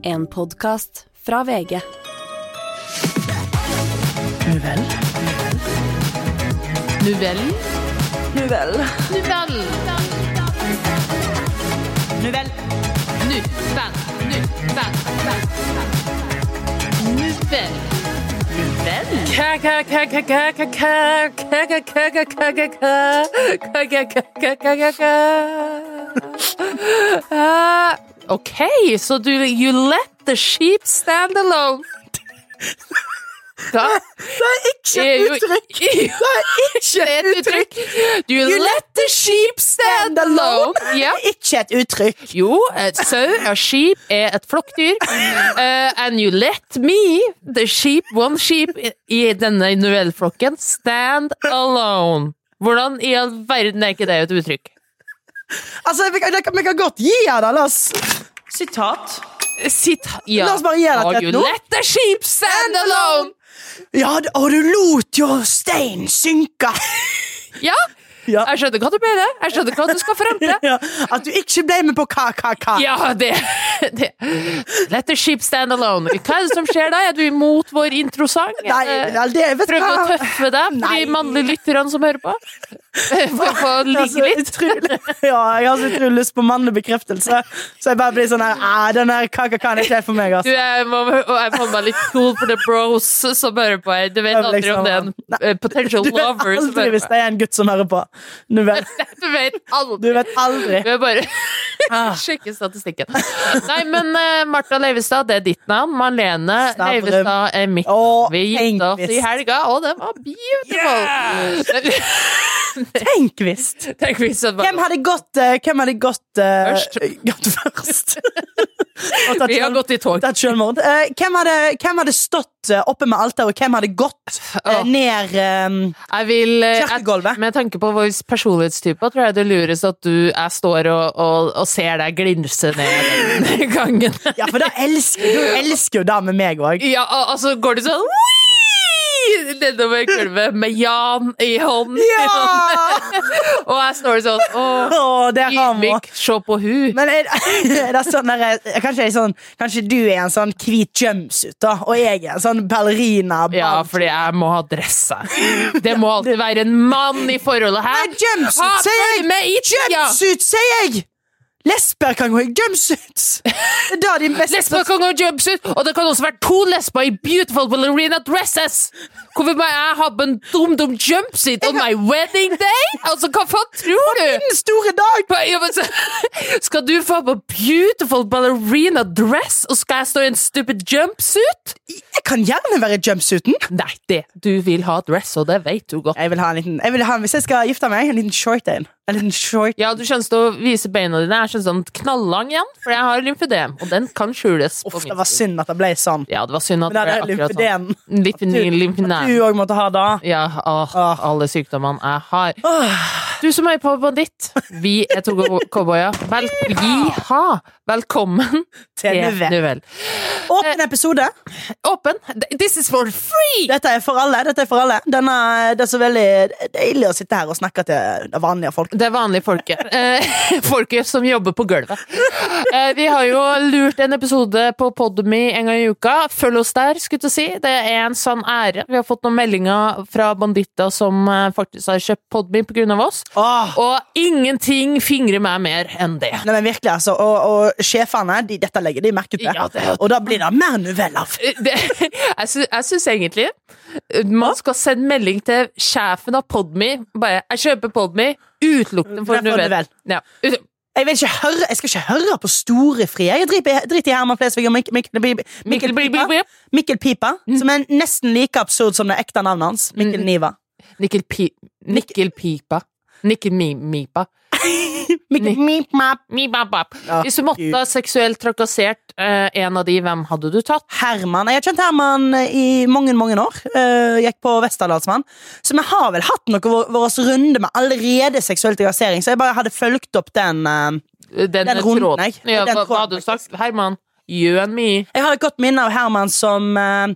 En podcast fra VG. Novell. Novell. Novell. Novell. Novell. Okay, so you let the sheep stand alone. Hva? Det ikke et uttrykk. Det ikke et uttrykk. You let the sheep stand alone. Ja. Ikke et uttrykk. Jo, et sau og sheep et flokkdyr. And you let me, the sheep, one sheep, i denne novellflokken, stand alone. Hvordan i all verden ikke det et uttrykk? Altså, vi kan godt gi her da, la oss. Sitat. Ja. La oss bare gi deg et You nå. let the sheep stand alone. Ja, og du lot jo stein synke. Ja, Ja. jeg skjønner hva du mener. Jeg skjønner hva du skal frem til. Ja, at du ikke ble med på hva. Ja, det. Let the sheep stand alone. Hva det som skjer da? Er du imot vår introsang? Nei, det vet du Prøv å hva. tøffe deg for Nei. de mannlige lytterne som hører på. For å få ligge litt. Ja, jeg har så utrolig lyst på mannlig bekreftelse. Så jeg bare blir sånn her, den her hva er ikke helt for meg, Du, altså. jeg må meg litt cool for the bros som hører på. Du vet aldri om det er en potential Du vet lover som aldri hører hvis på. det er en gutt som hører på. Novell. Du vet aldri. Du vet aldri. Vi bare sjekke statistikken. Nei, men Martha Leivestad, det er ditt navn. Marlene Stavrum. Leivestad mitt. Åh, Vi gifta oss tenk i visst. helga, og det var beautiful. Tenk visst. Tenk hvis det Hvem var hadde gått Først? Gått først. Og tatt Vi har selv- gått i tog. tatt selvmord. Hvem hadde stått oppe med alter, og hvem hadde gått ned Jeg vil kirkegulvet? med tanke på vår personlighetstyper, tror jeg det lures at jeg står og ser deg glinse ned den gangen. Ja, for da elsker jo det med meg også. Ja, altså går du sånn nedover gulvet med Jan i hånden. Og jeg står sånn Det er han må. ydmyk, se på hun. Men er det sånn der, kanskje du er en sånn hvit jumpsuit da, og jeg er en sånn ballerina. Ja, fordi jeg må ha dressa. Det må alltid være en mann i forholdet her. Nei, jumpsuit, sier jeg! Følg med i tida! Jumpsuit, sier jeg! Lesber kan gå i jumpsuits. Det er da de mest Lesber kan gå i jumpsuit, og det kan også være 2 lesber i beautiful ballerina dresses. Hvorfor må jeg ha på en dum jumpsuit on my wedding day? Altså, hva faen tror du? Den store dag. Ja, men skal du få på beautiful ballerina dress, og skal jeg stå i en stupid jumpsuit? Jeg kan gjerne være i jumpsuiten. Nei, du vil ha dress, og det vet du godt. Jeg vil ha, hvis jeg skal gifte meg, en liten short en. En liten short. Ja, du skjønner til å vise beina dine. Jeg skjønner sånn knallang igjen, for jeg har lymfedem, og den kan skjules. På Det var synd at det ble sånn. Ja, det var synd at Men det det er ble akkurat sånn. lymfedem. Lymfedem. Du også måtte ha da. Ja, alle sykdommene jeg har. Du som er på banditt, vi er to cowboyer. Velkommen til Novell. Åpen episode. Åpen. This is for free! Dette er for alle. Det er så veldig deilig å sitte her og snakke til det vanlige folk. Det vanlige folket. Folket som jobber på gulvet. Vi har jo lurt en episode på Podme en gang i uka. Følg oss der, skulle jeg si. Det er en sånn ære. Vi har fått noen meldinger fra banditter som faktisk har kjøpt Podme på grunn av oss. Og ingenting fingrer meg mer enn det. Nei, men virkelig, altså. Og sjefene, dette legger de merke til. Ja, og da blir det mer noveller. Jeg synes egentlig man skal sende melding til sjefen av Podme. Bare, jeg kjøper Podme, utelukkende for novell. Ja. Jeg skal ikke høre på store fri. Jeg driter i Herman Flesvig og Mikkel Pipa, som er nesten like absurd som det ekte navnet hans. Mikkel Niva. Nikkel Pipa. Nikkel Mipa. Ja. Hvis du måtte ha seksuelt trakassert en av de, hvem hadde du tatt? Herman. Jeg har kjent Herman i mange år. Gikk på Vesterdalsmann. Så vi har vel hatt noe vår runde med allerede seksuell trakassering, så jeg bare hadde fulgt opp den runden. tråden. Ja, hva hadde du sagt? Herman, gjør mye. Jeg har et godt minne av Herman som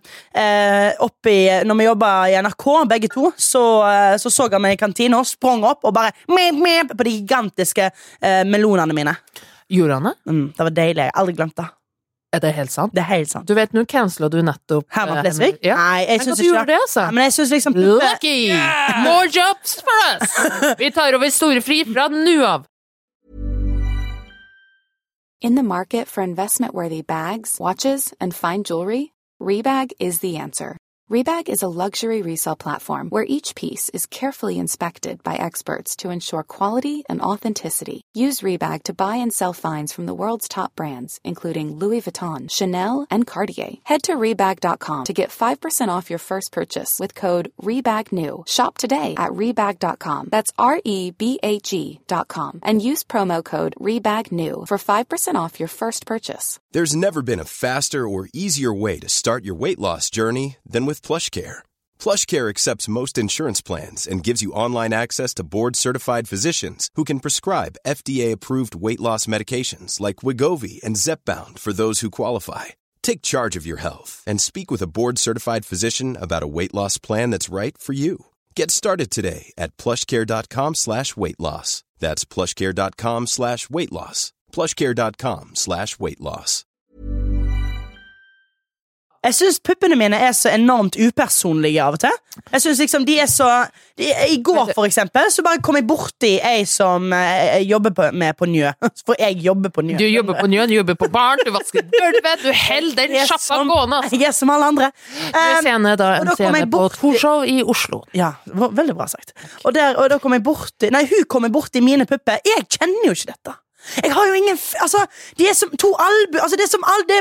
når vi jobbet i NRK, begge to, så han meg i kantina og sprang opp og bare på de gigantiske melonene mine. Gjorde han det? Det var deilig, jeg har aldri glemt det. Er det helt sant? Det helt sant. Du vet, nå cancelet du nettopp Herman Flesvig? Ja. Nei, jeg synes ikke. Gjorde det, altså. Men jeg synes liksom Lucky! More jobs for us! Vi tar over storefri fra nå av. In the market for investment-worthy bags, watches, and fine jewelry, Rebag is the answer. Rebag is a luxury resale platform where each piece is carefully inspected by experts to ensure quality and authenticity. Use Rebag to buy and sell finds from the world's top brands, including Louis Vuitton, Chanel, and Cartier. Head to Rebag.com to get 5% off your first purchase with code REBAGNEW. Shop today at Rebag.com. That's REBAG.com. And use promo code REBAGNEW for 5% off your first purchase. There's never been a faster or easier way to start your weight loss journey than with PlushCare. PlushCare accepts most insurance plans and gives you online access to board-certified physicians who can prescribe FDA-approved weight loss medications like Wegovy and Zepbound for those who qualify. Take charge of your health and speak with a board-certified physician about a weight loss plan that's right for you. Get started today at plushcare.com/weight-loss. That's plushcare.com/weight-loss. plushcare.com/weight-loss. Jeg synes puppene mine så enormt upersonlige av og til. Jeg synes liksom de så... I går for eksempel så bare kom jeg borti ei som jobber med på Njø. For jeg jobber på Njø. Du jobber på Njø, du jobber på barn, du vasker gulvet, du helder den sjappa gående. Jeg som alle andre. Du scene på Torshov i Oslo. Ja, veldig bra sagt. Og da kom jeg borti... Nei, hun kom jeg borti mine pupper. Jeg kjenner jo ikke dette. Jeg har jo ingen... Altså, de som to albu... Altså, det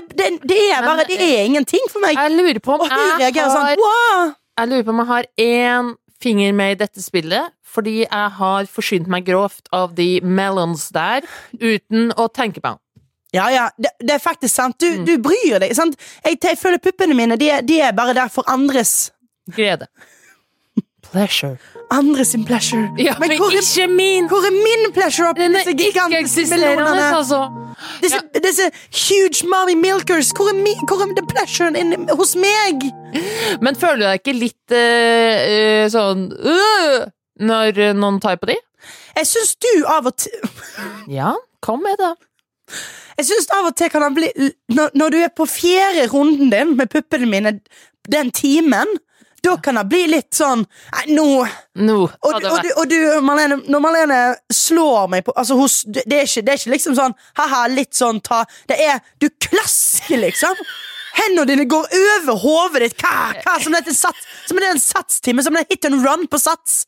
er ingenting for meg. Jeg lurer på om jeg jeg har en finger med i dette spillet, fordi jeg har forsynt meg grovt av de melons der, uten å tenke på. Ja, det er faktisk sant. Du bryr deg, sant? Jeg føler puppene mine, de er bare der for andres... Glede. Pleasure. Andre sin pleasure. Ja, men ikke min. Hvor er min pleasure? Den er ikke eksisterende, altså. Disse huge mommy milkers. Hvor er det pleasuren hos meg? Men føler du deg ikke litt sånn når noen tar på de? Jeg synes du av og til... Ja, kom med det. Jeg synes av og til kan han bli... Når du er på 4. runden din med puppene mine den timen... Da kan det bli litt sånn nå. Og du, Marlene, når Marlene slår meg på altså, det er ikke liksom sånn haha, litt sånn du klasker liksom. Hendene dine går over hovedet ditt. Hva som det er en satstime, som det er hit and run på sats.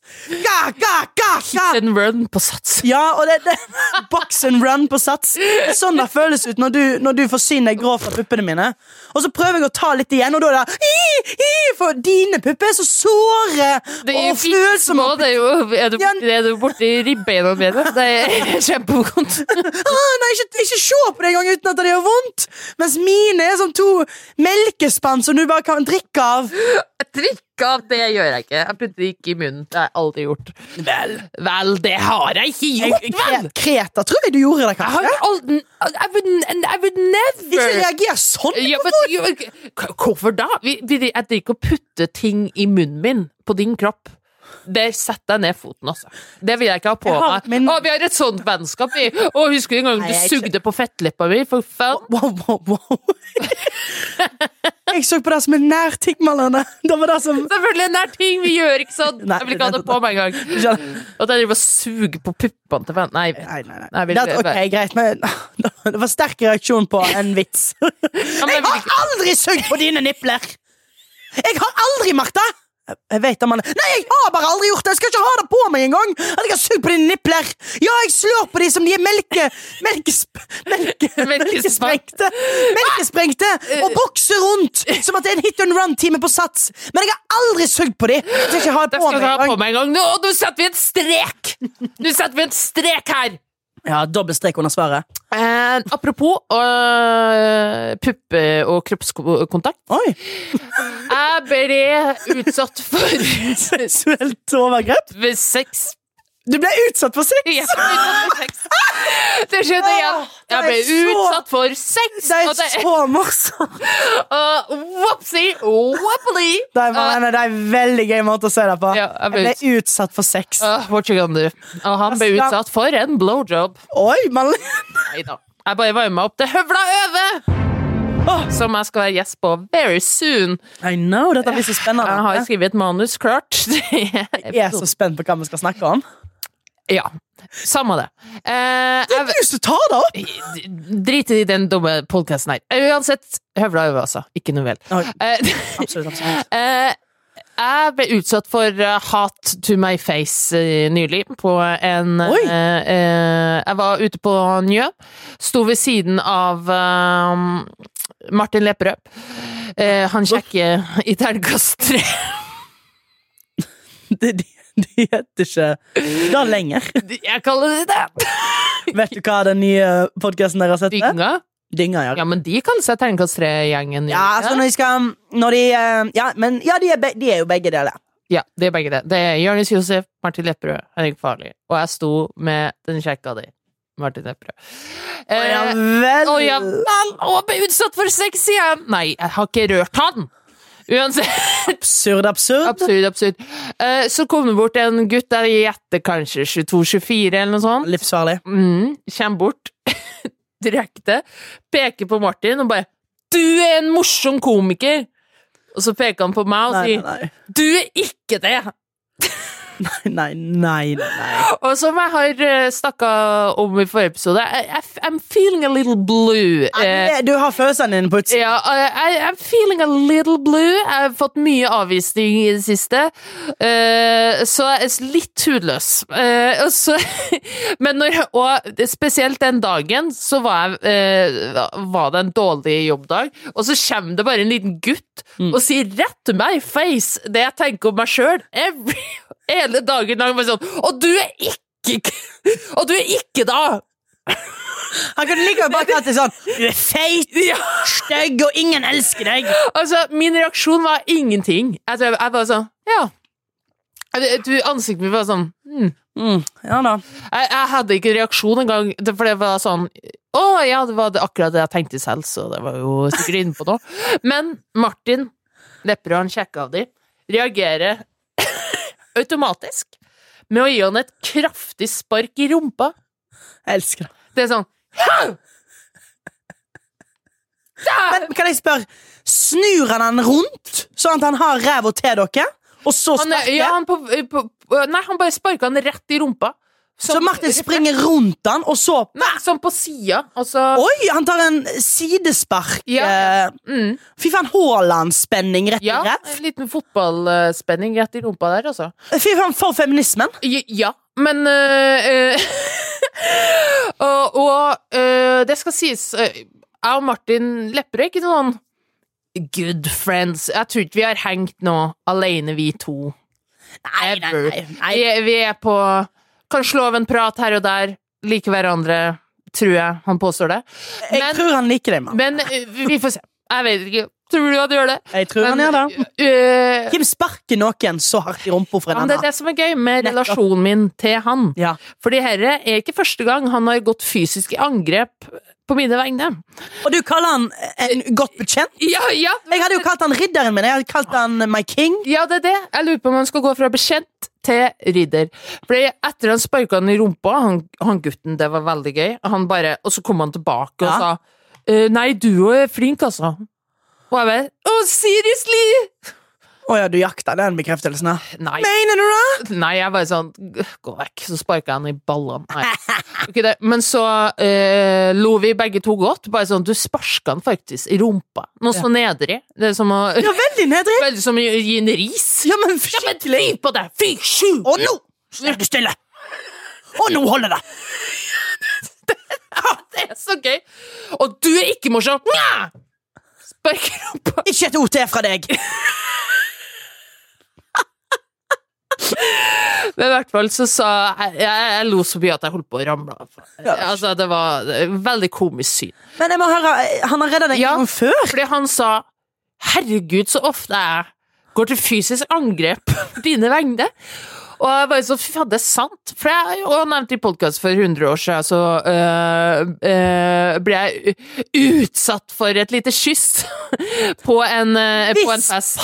Hit and run på sats. Ja, og det box and run på sats. Det er sånn det føles ut når du forsyner deg grovt av puppene mine. Og så prøver jeg å ta litt igjen, og da er det for dine pupper er så såre og følsomme. Er du borte i ribbeina mine? Det er kjempevondt. Nei, ikke se på det en gang uten at det gjør vondt. Mens mine er som 2 melkespann som du bare kan drikke av. Drikke av, det gjør jeg ikke. Jeg putter det ikke i munnen. Det har jeg aldri gjort. Vel, det har jeg ikke gjort, vel! Kreta, tror jeg du gjorde det, kanskje? I would never. Ikke reager sånn. Hvorfor da? Jeg drikker å putte ting i munnen min på din kropp. Der setter jeg ned foten, altså. Det vil jeg ikke ha på meg. Vi har et sånt vennskap. Husker du en gang du sugde på fettleppa mi? For faen. Wow. Jeg så på det som en nær ting, Marlene. Det var det som... Selvfølgelig en nær ting, vi gjør ikke sånn. Jeg vil ikke ha det på meg en gang. Og da driver jeg suge på puppene til venn. Nei. Ok, greit, men det var sterk reaksjon på en vits. Jeg har aldri sugd på dine nippler! Jeg har aldri, Martha! Jeg vet det, Nei, jeg har bare aldri gjort det. Jeg skal ikke ha det på meg en gang. Jeg har sugd på dine nippler. Ja, jeg slår på de som de er melkesprengte og bokser rundt som at det er en hit and run time på sats. Men jeg har aldri sugd på de. Jeg skal ikke ha det på meg en gang. Nå setter vi en strek her. Ja, dobbeltstrek under svaret. Apropos puppe og kroppskontakt. Oi. Jeg ble utsatt for seksuelt overgrep? Ved sex. Du ble utsatt for sex? Ja, det skjedde igjen. Jeg ble utsatt for sex. Det er så morsomt. Wobbly. Det er veldig gøy måte å se det på. Ja, jeg ble utsatt for sex. What you gonna do? Og han ble utsatt for en blowjob. Oi, Neida. Jeg bare varmer meg opp til høvla øve. som jeg skal være gjest på very soon. I know, dette blir så spennende. Jeg har skrevet et manus klart. Jeg er så spent på hva vi skal snakke om. Ja, samme det. Du har lyst til å ta det opp! Drit i den dumme podcasten her. Uansett, høvla over altså. Ikke noe vel. Absolutt. Jeg ble utsatt for hat to my face nylig på en jeg var ute på Njø, sto ved siden av Martin Lepperød. Han sjekker i terningkast 3. De heter ikke da lenger. Jeg kaller det det. Vet du hva den nye podcasten dere har sett med? Dynga, ja, men de kaller seg terningkast 3-gjengen. Ja, altså de er jo begge deler. Ja, de er begge det. Det er Jonis Josef, Martin Lepperød, Henrik Farley. Og jeg sto med den kjekka di, Martin Lepperød. Ja vel! Og ble utsatt for sex igjen! Nei, jeg har ikke rørt han! Uansett. Absurd. Så kom det bort en gutt der i etter kanskje 22-24 eller noe sånt. Livsfarlig. Kjem bort direkte, peker på Martin og bare, du er en morsom komiker! Og så peker han på meg og sier, du er ikke det! Nei. Og som jeg har snakket om i forrige episode, I'm feeling a little blue. Du har følelsene dine på utsiden. Ja, I'm feeling a little blue. Jeg har fått mye avvisning i det siste, så jeg er litt hudløs. Og spesielt den dagen så var det en dårlig jobbdag, og så kommer det bare en liten gutt og sier rett til meg, face, det jeg tenker om meg selv, hele dagen lang var sånn, og du er ikke da! Han kunne like bare at det sånn, du er feit, stygg, og ingen elsker deg. Altså, min reaksjon var ingenting. Jeg var sånn, ja. Ansiktet mitt var sånn, ja da. Jeg hadde ikke reaksjon en gang, for det var sånn, det var akkurat det jeg tenkte selv, så det var jo sikkert inne på noe. Men Martin Lepperød, han sjekket av de, reagerer automatisk med å gi han et kraftig spark i rumpa. Jeg elsker det. Det er sånn Men kan jeg spørre, snur han rundt sånn at han har ræva til dere? Og så sparker? Han bare sparker han rett i rumpa. Så Martin springer rundt han, og så Nei, sånn på siden Oi, han tar en sidespark. Fy faen, Haaland-spenning rett i rett. Ja, en liten fotballspenning rett i rumpa der, altså. Fy faen, for feminismen. Ja, men det skal sies, jeg og Martin Lepperød er ikke noen good friends. Jeg tror ikke vi har hengt nå alene, vi to. Nei. Vi er på kan slå av en prat her og der, like hverandre, tror jeg han påstår det. Jeg tror han liker det, mann. Men vi får se. Jeg vet ikke. Tror du han gjør det? Jeg tror han gjør det. Hvem sparker noen så hardt i rumpa for en annen? Det er det som er gøy med relasjonen min til han. Ja. Fordi herre er ikke første gang han har gått fysisk i angrep på mine vegne. Og du kaller han en godt bekjent? Ja. Jeg hadde jo kalt han ridderen min. Jeg hadde kalt han my king. Ja, det er det. Jeg lurer på om han skal gå fra bekjent til ridder. Fordi etter han sparket han i rumpa, han gutten, det var veldig gøy. Og så kom han tilbake og sa, nei, du er flink, altså. Og jeg bare, seriously? Åja, du jakta den bekreftelsen her. Nei. Mener du det? Nei, jeg bare sånn, gå vekk. Så sparket han i ballene. Nei, ikke det. Men så lo vi begge to godt. Bare sånn, du sparket han faktisk i rumpa. Noe så nedrig. Det er som å... Ja, veldig nedrig. Veldig som å gi en ris. Ja, men skikkelig. Fy på det. Fy, sju. Og nå er du stille. Og nå holder det. Det er så gøy. Og du er ikke morsom. Nja! Spark i rumpa. Ikke et ord til fra deg. Men i hvert fall så sa jeg lo så mye at jeg holdt på å ramle. Altså, det var veldig komisk syn. Men jeg må høre, han har reddet deg en gang før. Fordi han sa, herregud, så ofte jeg går til fysisk angrep på dine vegne. Og jeg bare så, fy faen, det sant. For jeg har jo nevnt i podcast for 100 år siden, så ble jeg utsatt for et lite kyss på en fest.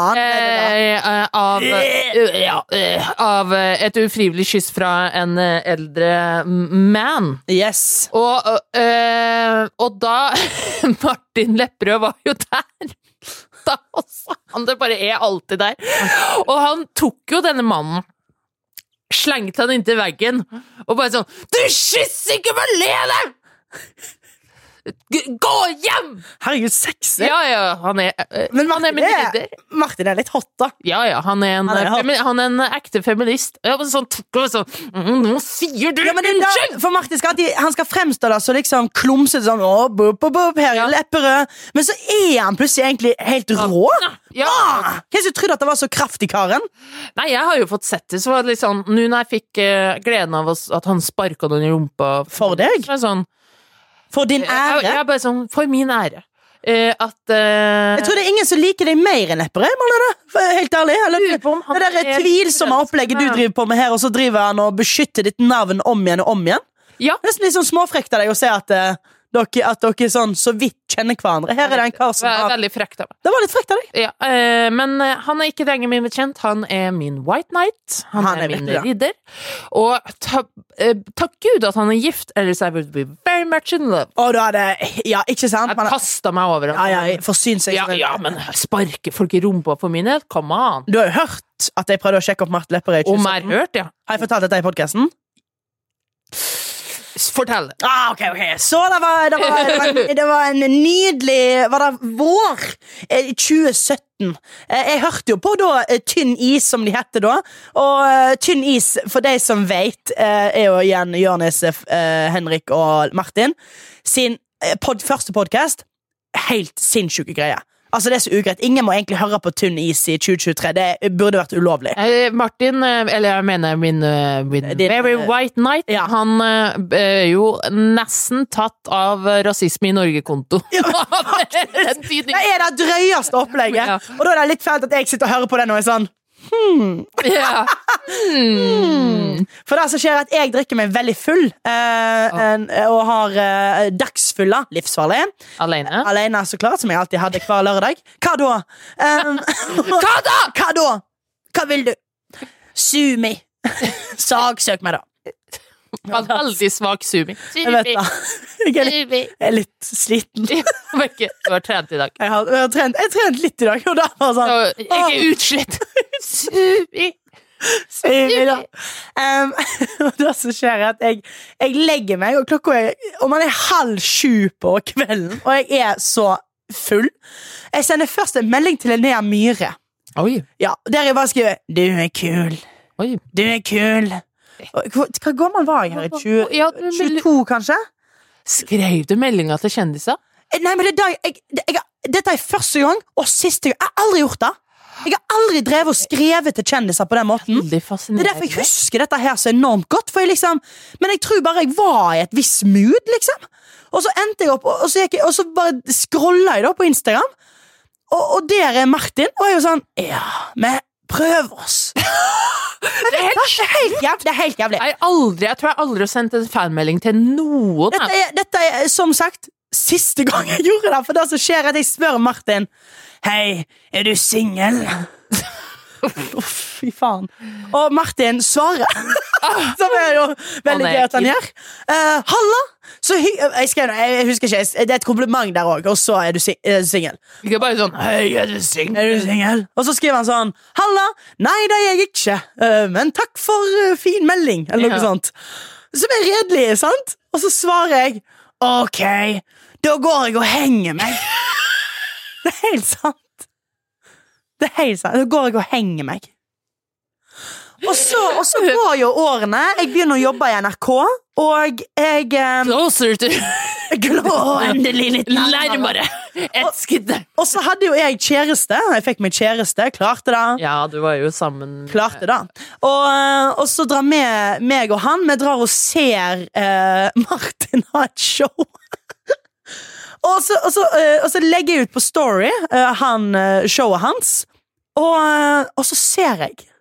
Av et ufrivillig kyss fra en eldre man. Yes. Og da Martin Lepperød var jo der da også. Han det bare alltid der. Og han tok jo denne mannen, slengte han inntil veggen, og bare sånn, du kysser ikke Marlene! Gå hjem! Herregud, sexy. Ja, han Men han min ridder. Martin litt hot da. Ja, han er en ekte feminist. Jeg var sånn, nå sier du unnskyld! For Martin han skal fremstå da, så liksom klumset sånn, her er Lepperød. Men så han plutselig egentlig helt rå. Ja. Hvem som trodde at det var så kraftig, Karen? Nei, jeg har jo fått sett det, så var det litt sånn, nå når jeg fikk gleden av at han sparket noen i rumpa. For deg? Så var det sånn, for din ære? Jeg bare sånn, for min ære. Jeg tror det er ingen som liker deg mer enn Lepperød, helt ærlig. Det der er tvilsomme opplegget du driver på med her, og så driver han og beskytter ditt navn om igjen og om igjen. Ja. Nesten litt sånn småfrekt av deg å se at dere sånn så vidt kjenner hverandre. Her er det en kar som har... Veldig frekt av meg. Det var litt frekt av deg. Ja, men han er ikke lenger min bekjent. Han er min white knight. Han er min ridder. Og takk Gud at han er gift, ellers I would be very much in love. Og da ja, ikke sant? Jeg kastet meg over ham. Ja, forsyn seg. Ja, men sparke folk i rumpa for min del, come on. Du har jo hørt at jeg prøvde å sjekke opp Martin Lepperød. Om jeg har hørt, ja. Har jeg fortalt dette i podcasten? Fortell. Ok. Så det var en nydelig, var det vår i 2017. Jeg hørte jo på da Tynn is, som de hette da. Og Tynn is, for de som vet, er jo igjen Jørnes, Henrik og Martin sin første podcast. Helt sinnssyke greier. Altså det er så ugreit. Ingen må egentlig høre på Tynn is i 2023. Det burde vært ulovlig. Martin, eller jeg mener min Very White Knight, ja. Han jo nesten tatt av rasisme i Norge-konto. Ja, det er det drøyeste opplegget. Ja. Og da er det litt fælt at jeg sitter og hører på det nå og er sånn Ja. For det som skjer at jeg drikker meg veldig full og har dagsfulla, livsfarlig. Alene så klart, som jeg alltid hadde hver lørdag. Hva da? Hva da? Hva vil du? Sue me. Sagsøk meg da. Veldig svak sumi. Jeg vet da. Jeg er litt sliten. Du har trent i dag. Jeg har trent litt i dag. Og da var sånn ikke utslitt. Sumi da. Og det som skjer er at jeg legger meg, og klokka og man er 6:30 på kvelden, og jeg er så full. Jeg sender først en melding til Linnea Myhre. Oi. Ja, der jeg bare skriver, du er kul. Oi. Du er kul. Hva gammel var jeg her? 22 kanskje? Skrev du meldinger til kjendiser? Nei, men dette er første gang og siste gang. Jeg har aldri gjort det. Jeg har aldri drevet og skrevet til kjendiser på den måten. Det er derfor jeg husker dette her så enormt godt, for men jeg tror bare jeg var i et visst mood, liksom. Og så endte jeg opp, og så bare scrollet jeg da på Instagram, og der er Martin, og jeg er jo sånn, ja, men prøv oss. Det er helt jævlig. Jeg tror jeg aldri har sendt en fanmelding til noen. Dette er som sagt siste gang jeg gjorde det. For det som skjer er at jeg spør Martin, hei, er du single? Fy faen. Og Martin svarer, som er jo veldig gøy at han gjør. Halla! Jeg husker ikke, det er et kompliment der også. Og så er du single. Ikke bare sånn, hei, er du single? Og så skriver han sånn, halla, nei det er jeg ikke, men takk for fin melding, eller noe sånt. Som er redelig, sant? Og så svarer jeg, ok, da går jeg og henger meg. Det er helt sant. Da går jeg og henger meg. Og så går jo årene. Jeg begynner å jobbe i NRK, og jeg Closer to endelig litt nærmere. Og så hadde jo jeg kjæreste. Jeg fikk meg kjæreste, klarte det. Ja, du var jo sammen. Klarte det. Og så drar meg og han, vi drar og ser Martin ha et show. Og så legger jeg ut på story showet hans, og så ser jeg. For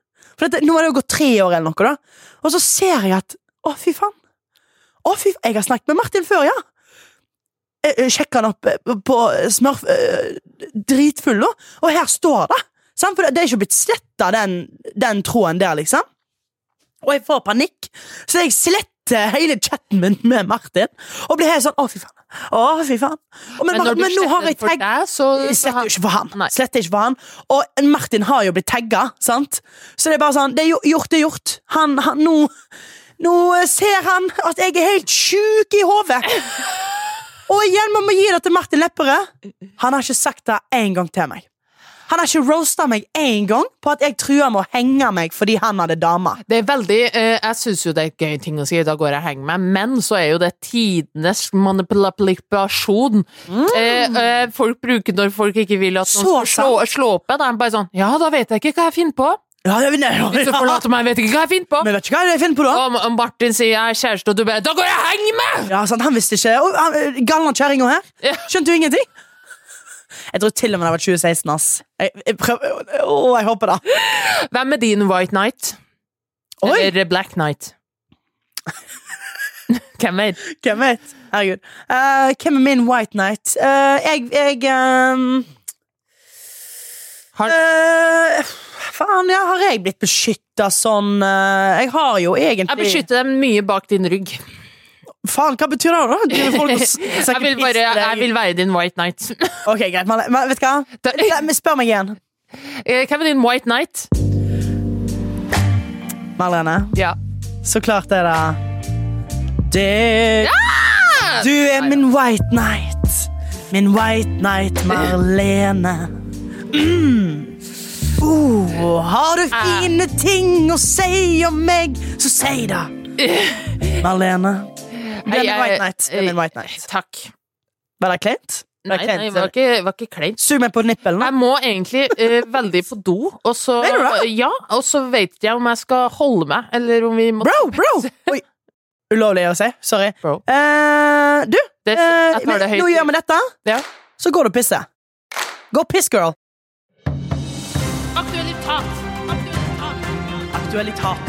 For nå har det jo gått 3 år eller noe da. Og så ser jeg at, fy faen. Jeg har snakket med Martin før, ja. Jeg sjekker han opp på smørf, dritfull da. Og her står det. Sant? For det er ikke blitt slettet den tråden der, liksom. Og jeg får panikk. Så jeg sletter hele chatten min med Martin. Og blir helt sånn, fy faen. Men nå har jeg tagget. Jeg sletter jo ikke for han. Sletter ikke for han. Og Martin har jo blitt tagget, sant? Så det er bare sånn, det er gjort. Nå ser han at jeg er helt syk i hodet. Og igjen må vi gi det til Martin Lepperød. Han har ikke sagt det en gang til meg. Han har ikke roastet meg en gang på at jeg truer med å henge meg fordi han hadde dame. Det er veldig, jeg synes jo det er et gøy ting å si, da går jeg og henger meg, men så er jo det tidenes manipulasjon. Folk bruker når folk ikke vil at noen skal slå opp, da er det bare sånn, ja, da vet jeg ikke hva jeg finner på. Ja, hvis du forlater meg, vet ikke hva jeg finner på. Men vet ikke hva jeg finner på da? Og Martin sier jeg er kjæreste, og du bare, da går jeg og henger meg! Ja, sant, han visste ikke. Galna kjæringen her. Skjønte du ingenting? Jeg tror til og med det var 2016, ass. Jeg prøver, jeg håper da. Hvem er din White Knight? Eller Black Knight? Hvem vet? Herregud. Hvem er min White Knight? Faen, har jeg blitt beskyttet sånn? Jeg har jo egentlig... Jeg beskytter dem mye bak din rygg. Faen, hva betyr det da? Jeg vil være din White Knight. Ok, greit, men vet du hva? Spør meg igjen. Hvem er din White Knight? Marlene? Ja. Så klart er det Du er min White Knight. Min White Knight, Marlene. Har du fine ting å si om meg, så si det. Marlene. Det er min White Knight. Takk. Var det kleint? Nei, det var ikke kleint. Sug meg på nippelen. Jeg må egentlig veldig på do, og så, og så vet jeg om jeg skal holde meg, eller om vi må... Bro! Oi, ulovlig å si, sorry. Bro. Du, nå gjør vi dette, så går du og pisser. Gå og piss, girl. Aktualitat.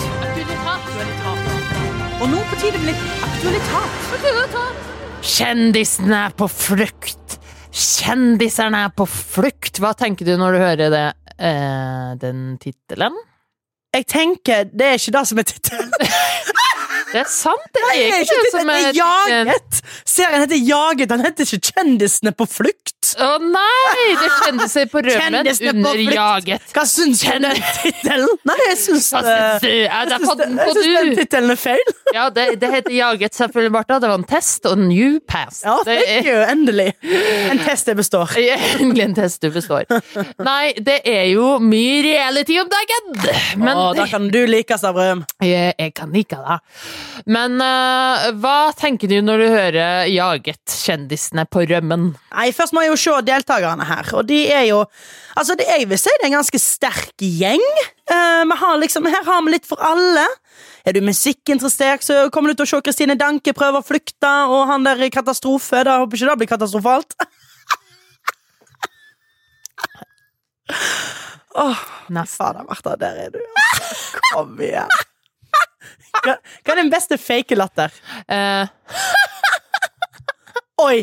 Og nå på tide blir litt aktualitat. Kjendisene er på flukt. Kjendiserne er på flukt. Hva tenker du når du hører det? Den titelen? Jeg tenker, det er ikke det som er titelen. Det er sant, det er ikke det som er Jaget. Serien heter Jaget, den heter ikke Kjendisene på flukt. Nei, det er Kjendiser på rømmen under Jaget. Hva synes du den titelen? Nei, jeg synes den titelen er feil. Ja, det heter Jaget selvfølgelig, Martha. Det var en test og en new pass. Ja, thank you, endelig. En test det består. Endelig en test du består. Nei, det er jo mye reality om dagen. Da kan du like, Stavrum. Jeg kan like det. Men hva tenker du når du hører Jaget, Kjendisene på rømmen? Nei, først må jeg jo se deltakerne her, og de er jo, altså det jeg vil si, det er en ganske sterk gjeng. Her har vi litt for alle. Er du musikkinteressert, så kommer du til å se Kristine Danke prøve å flykte, og han der i Katastrofe, da håper ikke det blir katastrofalt. Fader, Martha, der er du. Kom igjen. Hva er den beste fake latter? Oi!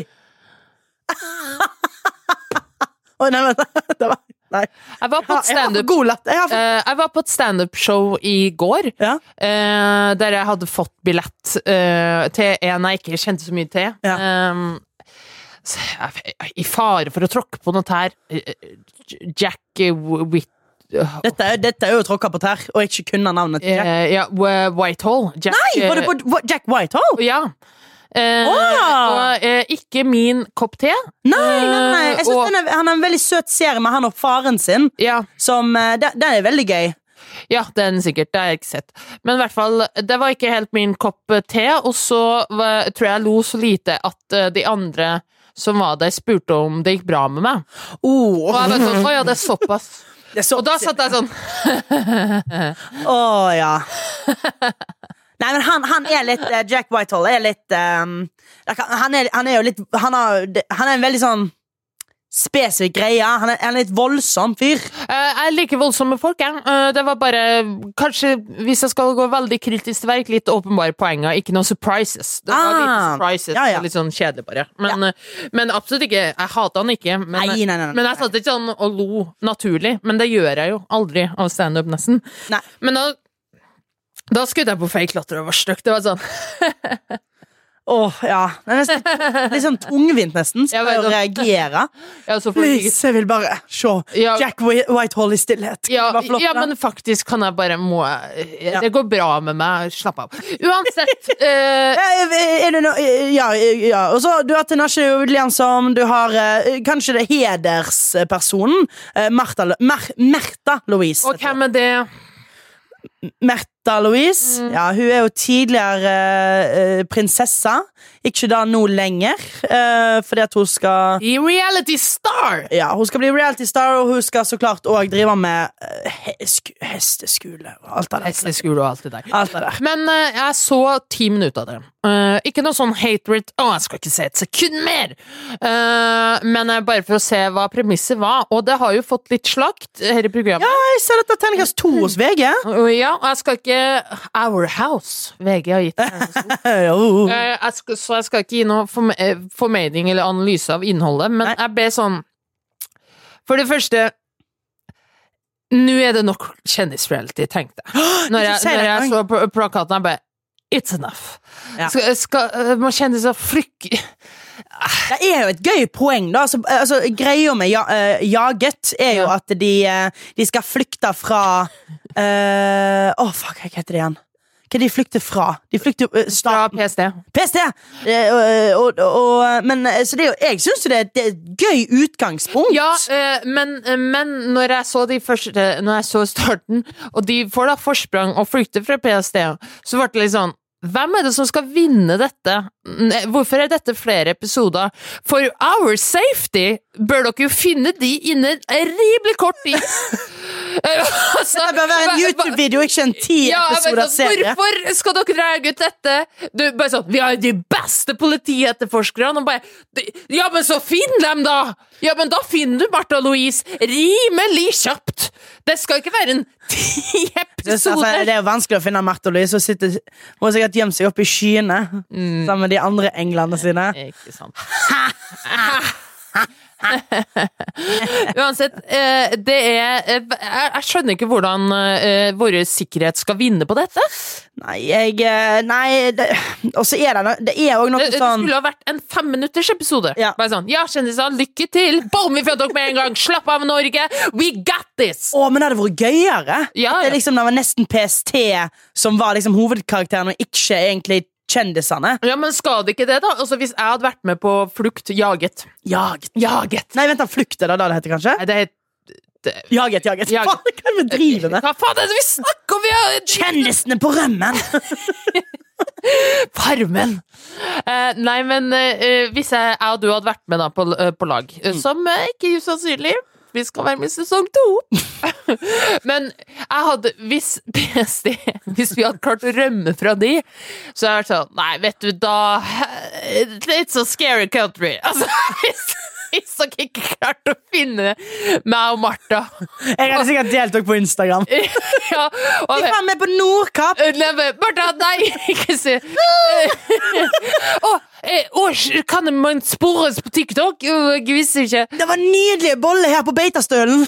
Nei. Jeg var på et stand-up-show i går, der jeg hadde fått billett til en jeg ikke kjente så mye til. I fare for å tråkke på noe her. Jack Whit... Dette er jo tråkket på tær, og ikke kunne navnet til Jack. Whitehall. Nei, var det på Jack Whitehall? Ja. Og ikke min kopp te. Nei. Jeg synes han er en veldig søt serie med han og faren sin. Som, den er veldig gøy. Ja, den sikkert, det har jeg ikke sett. Men i hvert fall, det var ikke helt min kopp te, og så tror jeg lo så lite at de andre som var der spurte om det gikk bra med meg. Og jeg var sånn, ja, det er såpass. Og da satt jeg sånn ja. Nei, men han er litt Jack Whitehall er litt han er en veldig sånn spesifikk greie. Han er litt voldsom fyr. Jeg liker voldsomme folk, det var bare, kanskje, hvis jeg skal gå veldig kritisk til verk, litt åpenbare poenger, ikke noen surprises. Det var litt surprises, ja. litt sånn kjedelig bare. Men absolutt ikke, jeg hater han ikke, men jeg satt ikke sånn og lo naturlig, men det gjør jeg jo aldri av stand-up nesten. Nei. Men da skudde jeg på fake latter og var støkt, det var sånn... ja. Det er litt sånn tungvint nesten, så å reagere. Please, jeg vil bare se Jack Whitehall i stillhet. Men faktisk kan jeg bare det går bra med meg, slapp av. Uansett og så du har Tinashe Williamson, du har kanskje det hederspersonen Märtha Louise. Og hvem er det? Märtha Louise, hun er jo tidligere prinsessa. Ikke da nå lenger, fordi at hun skal bli reality star! Ja, hun skal bli reality star, og hun skal så klart også drive med hesteskole og alt det der. Hesteskole og alt det der. Men jeg så 10 minutter av det. Ikke noe sånn hatred, jeg skal ikke se et sekund mer! Men bare for å se hva premisset var, og det har jo fått litt slakt her i programmet. Ja, jeg ser dette terningkast 2 hos VG. Ja, og jeg skal ikke Our House, VG har gitt så jeg skal ikke gi noe formening eller analyse av innholdet, men jeg ble sånn for det første nå er det nok kjendisreality, tenkte jeg når jeg så på plakaten jeg bare, it's enough må kjendiser flykke det er jo et gøy poeng da, altså greia med jaget er jo at de skal flykte fra hva heter det igjen? Hva de flykter fra? De flykter fra PST. Men så det er jo, jeg synes det er et gøy utgangspunkt. Ja, men når jeg så når jeg så starten, og de får da forsprang og flykter fra PST, så ble det litt sånn, hvem er det som skal vinne dette? Hvorfor er dette flere episoder? For our safety bør dere jo finne de innen rimelig kort tid. Det bør være en YouTube-video, ikke en 10-episoder serie. Hvorfor skal dere dra ut dette? Bare sånn, vi har de beste politietterforskerne, og bare, ja, men så finn dem da! Ja, men da finner du Märtha Louise rimelig kjapt! Det skal ikke være en 10 episoder. Det er jo vanskelig å finne Märtha Louise, hun har sikkert gjemt seg opp i skyene, sammen med de andre englene sine. Ikke sant. Uansett, det jeg skjønner ikke hvordan vår sikkerhet skal vinne på dette. Og så er det er jo noe sånn. Det skulle ha vært en 5-minutters episode. Bare sånn, kjendiser, lykke til. Boom, vi får dere med en gang. Slapp av, Norge. We got this. Men det hadde vært gøyere. Det var nesten PST som var liksom hovedkarakteren, og ikke egentlig kjendisene. Ja, men skal det ikke det da? Altså, hvis jeg hadde vært med på flukt, jaget. Nei, vent da, flukt er det heter kanskje? Nei, det heter... Jaget. Faen, hva er det vi driver med? Hva faen er det vi snakker om? Kjendisene på rømmen! Farmen! Nei, men hvis jeg og du hadde vært med da på lag, som ikke er usannsynlig, vi skal være med i sesong 2. Men jeg hadde, hvis vi hadde klart å rømme fra de, så hadde jeg vært sånn, nei, vet du da, it's a scary country. Altså, hvis dere ikke klart å finne meg og Märtha. Jeg hadde sikkert delt dere på Instagram. Ja, og vi var med på Nordkapp. Märtha, nei, ikke se. Kan man spores på TikTok? Jeg visste ikke. Det var nydelige boller her på Beitastølen.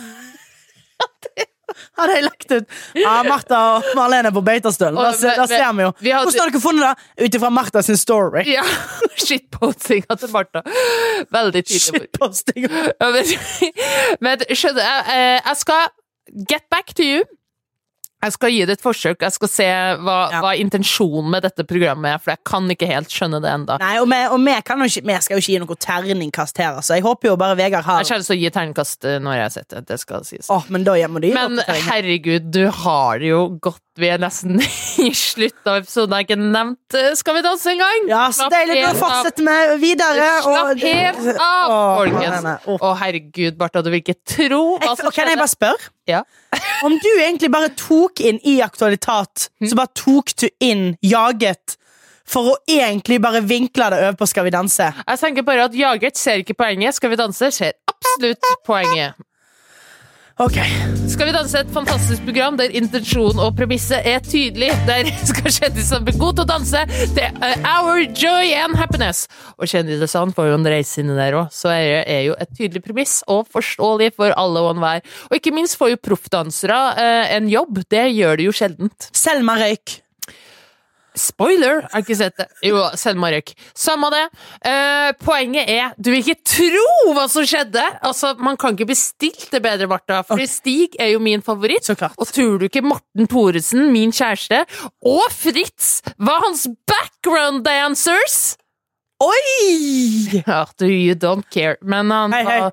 Hadde jeg lagt ut Märtha og Marlene på Beitastølen. Da ser vi jo. Hvordan har dere funnet det? Utifra Märtha sin story. Ja, shitposting til Märtha. Veldig tydelig. Shitposting. Men skjønner, jeg skal get back to you. Jeg skal gi det et forsøk. Jeg skal se hva intensjonen med dette programmet er, for jeg kan ikke helt skjønne det enda. Nei, og vi skal jo ikke gi noe terningkast her, altså. Jeg håper jo bare Vegard har... Jeg skal altså gi terningkast når jeg har sett det, det skal sies. Men da må de... Men herregud, du har jo gått, vi er nesten i slutt av episoden, jeg har ikke nevnt Skal vi danse en gang? Ja, så deilig å fortsette med videre. Slapp helt av, folkens. Herregud, Märtha, du vil ikke tro hva som skjedde. Kan jeg bare spørre? Ja. Om du egentlig bare tok inn i aktualitet, så bare tok du inn jaget for å egentlig bare vinkle det over på Skal vi danse. Jeg tenker bare at Jagert ser ikke poenget. Skal vi danse ser absolutt poenget. Ok. Skal vi danse et fantastisk program der intensjonen og premisset er tydelig. Der skal kjendisene bli gode til å danse. Det er our joy and happiness. Og kjendisene får jo en reise inn der også. Så er jo et tydelig premiss og forståelig for alle og enhver. Og ikke minst får jo proffdansere en jobb. Det gjør det jo sjeldent. Selma Røyk. Spoiler, jeg har ikke sett det. Jo, Selma Røyk. Samme det. Poenget er, du vil ikke tro hva som skjedde. Altså, man kan ikke bestilt det bedre, Martha. For Stig er jo min favoritt. Så klart. Og tror du ikke Morten Thoresen, min kjæreste, og Fritz var hans background dancers? Oi! Ja, you don't care. Men han var...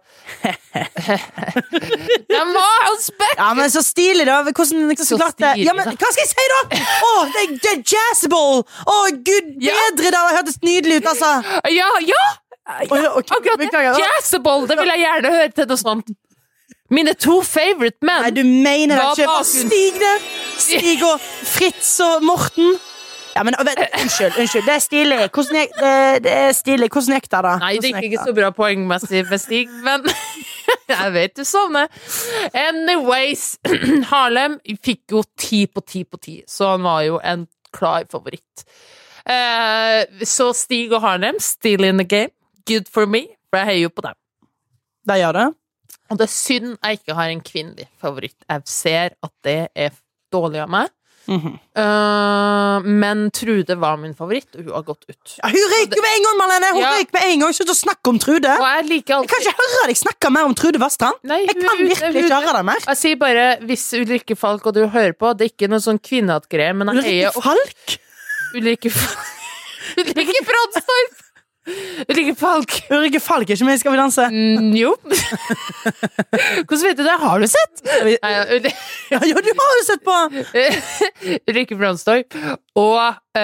Den var hans back! Ja, men så stilig da. Hvordan Så klart det? stilig, Ja, men hva skal jeg si da? Det er jazzball! Gud bedre da. Det hørtes nydelig ut, altså. Ja! Akkurat det. Beklager. Jazzball, det vil jeg gjerne høre til noe sånt. Mine to favorite menn. Nei, du mener det Hva ikke. bakgrunn? Stig der. Stig og Fritz og Morten. Ja, men unnskyld. Det er stilig. Det er stilig. Hvordan gikk det da? Nei, det gikk ikke så bra poengmessig med Stig, men jeg vet du savner. Anyways, Harlem fikk jo 10 på 10 på 10, så han var jo en klar favoritt. Så Stig og Harlem, still in the game. Good for me, for jeg heier jo på dem. Det gjør det. Og det er synd jeg ikke har en kvinnelig favoritt. Jeg ser at det er dårlig av meg. Men Trude var min favoritt, og hun har gått ut. Ja, hun røyker med en gang, Marlene! Røyker med en gang. Slutt å snakke om Trude. Og jeg liker alltid... Jeg kan ikke høre deg snakke mer om Trude Vastrand. Nei, Jeg kan virkelig ikke høre deg mer. Jeg sier bare, hvis Ulrikke Falk og du hører på, det er ikke noe sånn kvinnehattgreie, men jeg heier Falk? Ulrikke Franstorp! Ulrikke Falk. Ulrikke Falk er ikke med i Skal vi danse. Jo. Hvordan vet du det? Har du sett? Ja, du har jo sett på. Ulrikke Franstorp og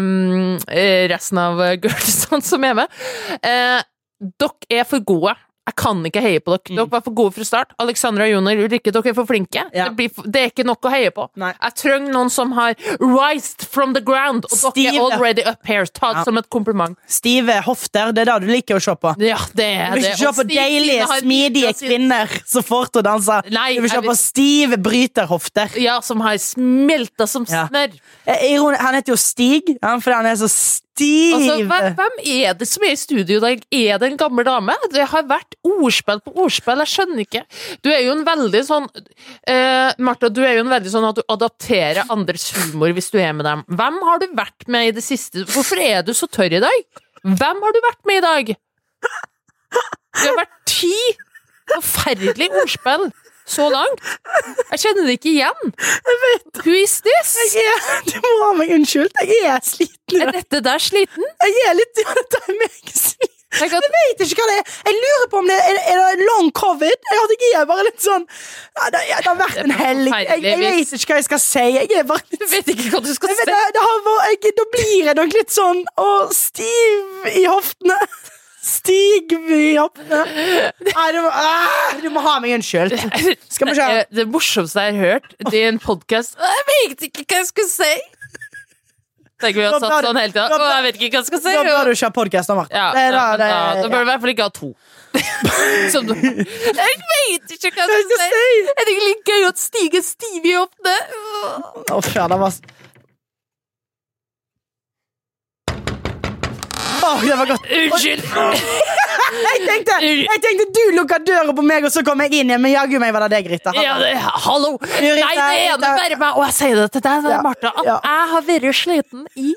resten av girlsene som er med. Dere er for gode. Jeg kan ikke heie på dere. Dere var for gode fra start. Alexandra og Joner, Ulrikke, dere er for flinke. Ja. Det er ikke nok å heie på. Nei. Jeg trenger noen som har rised from the ground, og dere er already up here. Ta det som et kompliment. Stive hofter, det er det du liker å se på. Ja, det er Du vil det. ikke se på deilige, smidige kvinner som får til å danse. Nei, Du vil se jeg vil- på stive bryterhofter. Ja, som har smelta som Ja. snørr. Han heter jo Stig, fordi han er så stiv. Altså, hvem er det som er i studio i dag? Er det en gammel dame? Det har vært ordspill på ordspill, jeg skjønner ikke. Du er jo en veldig sånn Martha, du er jo en veldig sånn at du adapterer andres humor hvis du er med dem. Hvem har du vært med i det siste? Hvorfor er du så tørr i dag? Hvem har du vært med i dag? Det har vært 10 forferdelige ordspill så langt. Jeg kjenner det ikke igjen. Jeg vet. Who is this? Du må ha meg unnskyldt. Jeg er sliten. Er dette der sliten? Jeg er litt dette er meg sliten. Jeg Jeg vet ikke hva det er. Jeg lurer på om det er long covid. Jeg er bare litt sånn det har vært en helg. Jeg vet ikke hva jeg skal si. Jeg er bare litt, Du vet ikke hva du skal jeg vet, si. da blir jeg nok litt sånn stiv i hoftene. Stig i hoftene. Nei, du må ha meg unnskyldt. Skal vi se. Det morsomste jeg har hørt, det er en podcast. Jeg vet ikke hva jeg skal si. Tenk vi har satt sånn hele tiden. Jeg vet ikke hva jeg skal si. Da bør du ikke ha podcast om Ja, da bør du i hvert fall ikke ha 2. Jeg vet ikke hva jeg skal si. Er det ikke like gøy at Stig er stiv i hoftene? Ja, det var det var godt. Unnskyld. Jeg tenkte du lukket døra på meg, og så kom jeg inn igjen. Men jaggu meg var det deg, Rita. Ja, hallo. Nei, det er det bare meg. Og jeg sier det til deg, Martha, at jeg har vært sliten i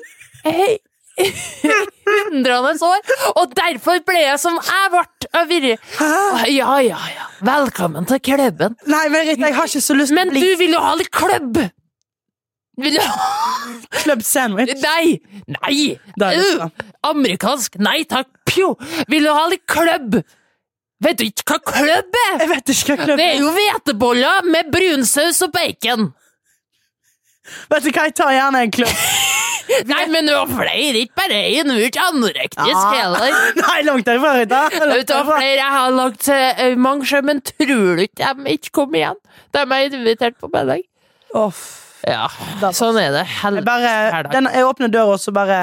100 år, og derfor ble jeg som jeg ble. Ja. Velkommen til klubben. Nei, men Rita, jeg har ikke så lyst til Men å bli du vil jo ha litt klubb. Vil du ha Club sandwich. Nei! Da er det sånn. Amerikansk. Nei takk. Pjo. Vil du ha litt klubb? Vet du ikke hva klubb er? Jeg vet ikke hva klubb Det er jo hveteboller med brunsaus og bacon. Vet du hva, jeg tar gjerne en klubb. Nei, men du har flere, ikke bare en. Du er ikke anorektisk heller. Nei, langt derfra, Rita. Vet du hva flere jeg har lagt til mange sjø, men tror du ikke de ikke kom igjen? De er invitert på middag. Ja, sånn det. Jeg åpner døra, og så bare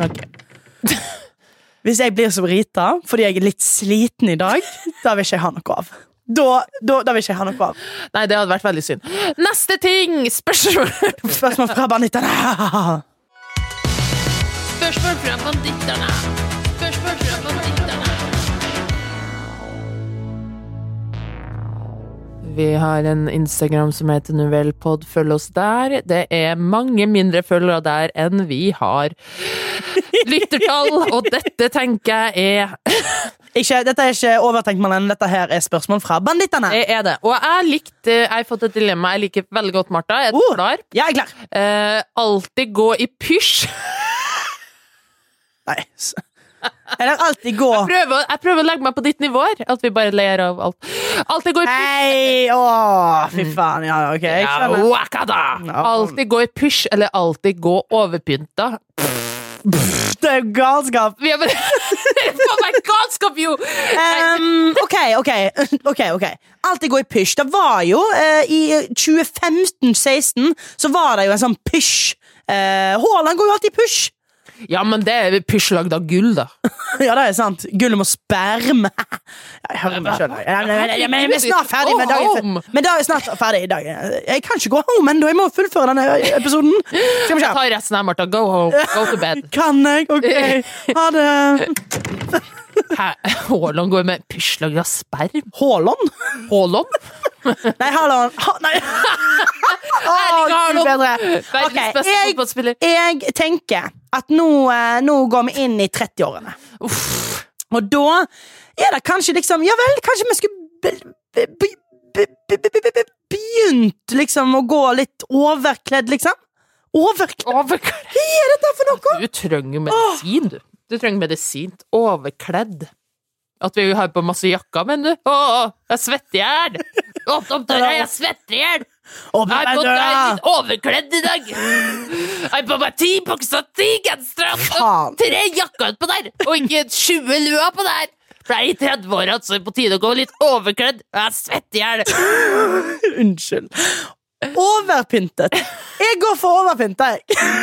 Hvis jeg blir som Rita, fordi jeg litt sliten i dag, da vil ikke jeg ha noe av. Da vil ikke jeg ha noe av. Nei, det hadde vært veldig synd. Neste ting! Spørsmål fra banditterne. Spørsmål fra banditterne. Vi har en Instagram som heter Novelpod. Følg oss der. Det mange mindre følgere der enn vi har lyttertall, og dette tenker jeg Dette ikke overtenkt, men dette her spørsmål fra banditterne. Det det. Og jeg har fått et dilemma. Jeg liker veldig godt, Martha. Er du klar? Ja, jeg klar. Alltid gå i pysj. Nei, eller alltid gå Jeg prøver å legge meg på ditt nivå her. At vi bare ler av alt. Alltid gå i pysj. Hei, fy faen. Ja, ok. Alltid gå i pysj, eller alltid gå overpynta. Det galskap. Vi bare for meg galskap, jo. Ok. Alltid gå i pysj. Det var jo i 2015-16 så var det jo en sånn pysj. Haaland går jo alltid i pysj. Ja, men det pysj lagd av gull, da. Ja, det sant. Gull må sperme. Jeg hører meg selv. Men vi er snart ferdig med dagen. Men da snart ferdig i dag. Jeg kan ikke gå home ennå. Jeg må fullføre denne episoden. Skal vi ta resten her, Martha. Go home. Go to bed. Kan jeg? Ok. Ha det. Haaland går med pysj lagd av sperm. Haaland? Nei, Haaland. Nei. Jeg tenker at nå går vi inn i 30-årene. Og da det kanskje liksom, ja vel, kanskje vi skulle begynt liksom å gå litt overkledd liksom. Overkledd? Hva dette for noe? Du trenger medisin, du. Du trenger medisin. Overkledd. At vi har på masse jakker, men du. Jeg svetter ihjel. Åpne opp døra, jeg svetter ihjel. Jeg er litt overkledd i dag. Jeg har på meg 10 bukser, 10 gensere, 3 jakker på der, og ikke 20 lua på der. For jeg i 30-åra, så på tide å gå litt overkledd. Jeg svetter ihjel. Unnskyld. Overpyntet. Jeg går for overpyntet.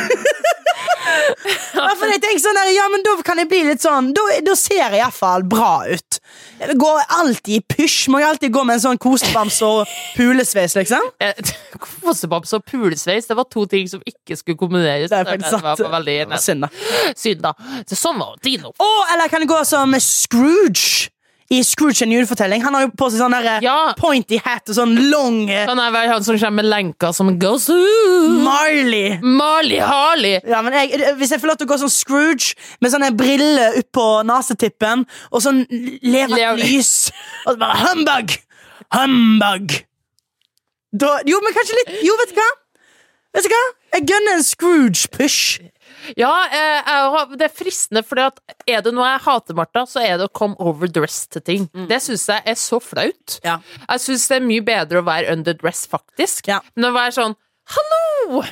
For jeg tenker sånn der, ja, men da kan jeg bli litt sånn, da ser jeg i hvert fall bra ut. Jeg går alltid i pysj. Må jeg alltid gå med en sånn kosebams og pulesveis, liksom? Kosebams og pulesveis, det var 2 ting som ikke skulle kombineres. Det faktisk sant. Det var veldig synd da. Sånn var Dino. Eller kan jeg gå som Scrooge? I Scrooge en julefortelling. Han har jo på seg sånn pointy hat og sånn long Kan jeg være han som kommer med lenka som goes Marley Harley. Ja, men hvis jeg får lov til å gå som Scrooge med sånne briller upp på nasetippen og sånn levende lys og så bare humbug Jo, men kanskje litt Jo, vet du hva? Jeg gønner en Scrooge-push. Ja, det fristende, fordi at det noe jeg hater, Martha, så det å komme overdressed til ting. Det synes jeg så flaut. Ja. Jeg synes det mye bedre å være underdressed, faktisk. Ja. Men å være sånn, hallo!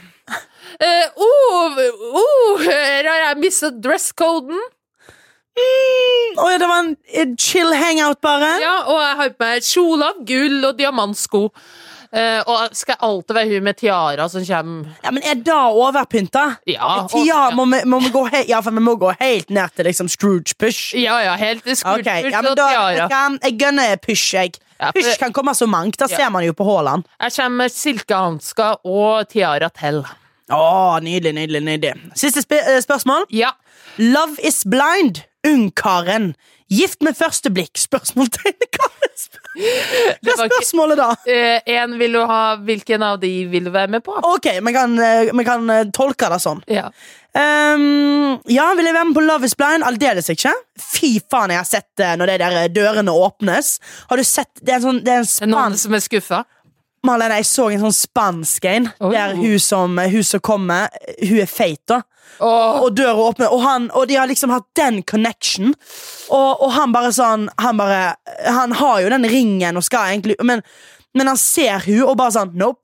Her har jeg mistet dresscoden. Det var en chill hangout bare. Ja, og jeg har på meg kjole av gull og diamantsko. Og skal alltid være hun med tiara som kommer. Ja, men da overpynta? Ja, må vi gå for vi må gå helt ned til liksom Scrooge-push. Ja, helt til Scrooge-push og tiara. Jeg gønner push, jeg. Push kan komme så mangt, da ser man jo på Haaland. Jeg kommer med silkehansker og tiara til. Nydelig. Siste spørsmål. Ja. Love is blind. Ungkaren. Gift med første blikk. Spørsmålstegn. Hva er spørsmålet da? Vil du ha, hvilken av de vil du være med på? Ok, vi kan tolke det sånn. Ja. Vil jeg være med på Love is Blind? Aldeles ikke. Fy faen, jeg har sett når de der dørene åpnes. Har du sett? Det er noen som er skuffet? Marlene, jeg så en sånn spansk en. Der hun som kommer, hun feit da. Og døra åpner, og de har liksom hatt den connection. Og han bare sånn, han har jo den ringen og skal egentlig, men han ser hun og bare sånn, nope.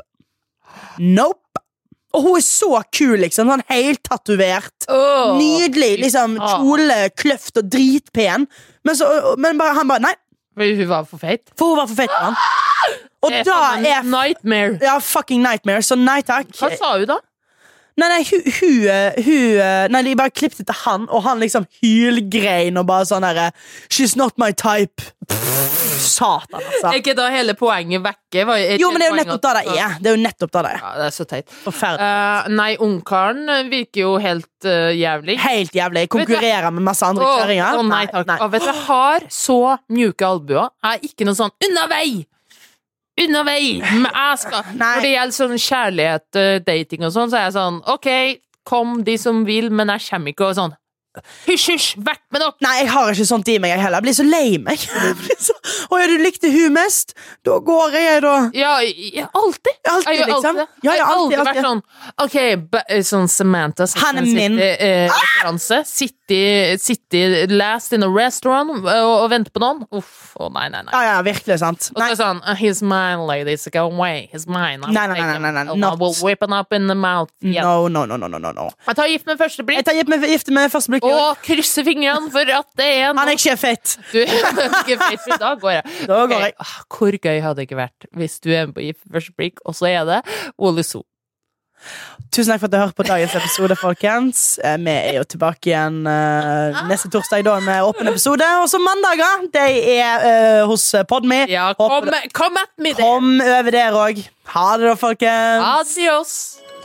Og hun er så kul, liksom, sånn helt tatovert. Nydelig, liksom, kjole, kløft og dritpen. Men han bare, nei. Hun var for feit? For hun var for feit, han. Og da nightmare. Ja, fucking nightmare, så nei takk. Hva sa hun da? Nei, de bare klippte til han, og han liksom hylgrein og bare sånn der, she's not my type. Satan, altså. Er ikke da hele poenget vekke? Jo, men det er jo nettopp da det er. Det er jo nettopp da det er. Ja, det er så teit. Forferdelig. Nei, ungkaren virker jo helt jævlig. Helt jævlig. Konkurrerer med masse andre kjøringer. Nei, takk. Nei. Vet du, jeg har så mjuke albuer. Jeg er ikke noe sånn, unna vei! Men jeg skal, når det gjelder sånn kjærlighet, dating og sånn, så er jeg sånn, ok, kom de som vil, men jeg kommer ikke og sånn, hysj, vekk med dere! Nei, jeg har ikke sånt i meg heller. Jeg blir så lei meg. Åja, du likte hun mest? Da går jeg, da. Ja, alltid. Alltid, liksom. Jeg har alltid vært sånn, ok, sånn Samantha, han er min. Referanse, sitte last in a restaurant og vente på noen. Uff, nei. Ja, virkelig sant. Og så er sånn, he's mine, ladies, go away, he's mine. Nei. I will whip him up in the mouth. No. Jeg tar gift med første blikk. Jeg tar gift med første blikk. Og krysser fingrene for at det er han er ikke fett. Du er ikke fett, da går jeg. Okay. Hvor gøy hadde det ikke vært hvis du er med på gift med første blikk, og så er det Ole So. Tusen takk for at du hørte på dagens episode, folkens. Vi er jo tilbake igjen neste torsdag da med åpen episode. Og så mandager, de er hos Podme. Ja, kom at me der. Kom over der også. Ha det da, folkens. Adios.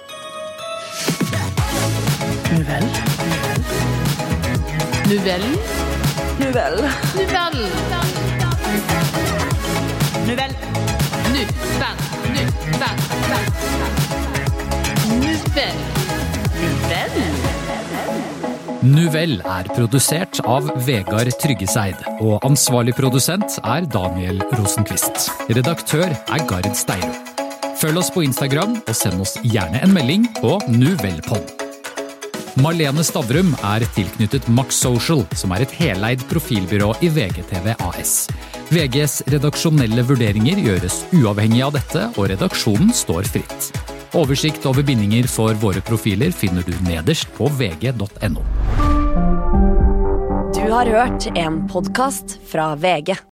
Novell. Nuvell er produsert av Vegard Tryggeseid, og ansvarlig produsent er Daniel Rosenqvist. Redaktør er Gard Steiro. Følg oss på Instagram, og send oss gjerne en melding på Nuvellpod. Marlene Stavrum er tilknyttet Max Social, som er et heleid profilbyrå i VGTV AS. VGs redaksjonelle vurderinger gjøres uavhengig av dette, og redaksjonen står fritt. Oversikt over bindinger for våre profiler finner du nederst på vg.no. Du har hørt en podcast fra VG.